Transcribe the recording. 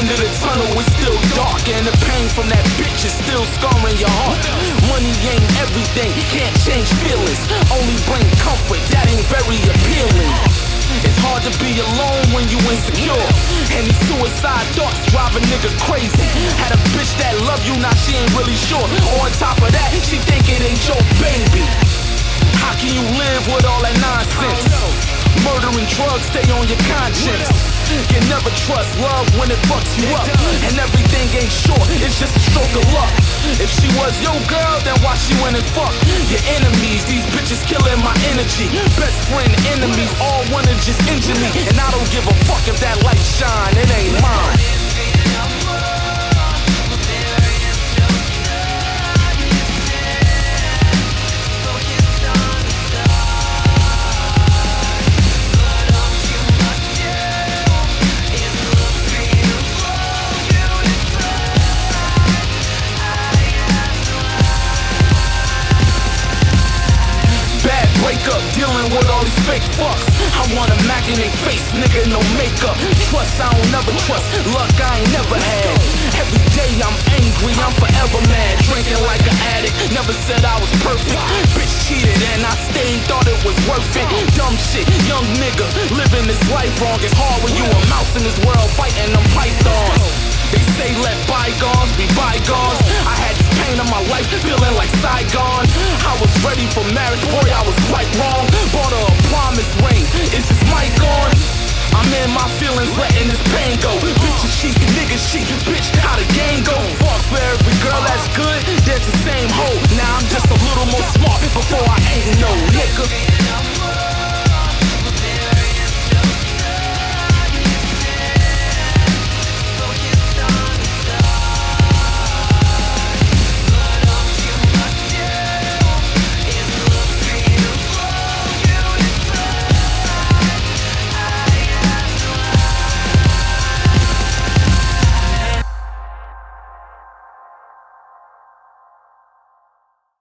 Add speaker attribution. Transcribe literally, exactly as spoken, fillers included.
Speaker 1: end of the tunnel is still dark, and the pain from that bitch is still scarring your heart. Money ain't everything, can't change feelings, only bring comfort, that ain't very appealing. It's hard to be alone when you insecure, and these suicide thoughts drive a nigga crazy. Had a bitch that love you, now she ain't really sure. On top of that, she think it ain't your baby. How can you live with all that nonsense? Murder and drugs stay on your conscience. You never trust love when it fucks you up, and everything ain't short, it's just a stroke of luck. If she was your girl, then why she went and fuck your enemies? These bitches killing my energy. Best friend, enemies, all wanna just injure me, and I don't give a fuck if that light shine, it ain't mine. Breakup, dealing with all these fake fucks. I want a Mac in they face, nigga, no makeup. Trust, I don't never trust. Luck, I ain't never had. Every day I'm angry, I'm forever mad. Drinking like an addict, never said I was perfect. Bitch cheated and I stayed, thought it was worth it. Dumb shit, young nigga, living this life wrong. It's hard when you a mouse in this world fighting them pythons. They say let bygones be bygones. I had this pain in my life, feeling like Saigon. I was ready for marriage, boy, I was quite wrong. Bought her a promise ring, is this mic on? I'm in my feelings, letting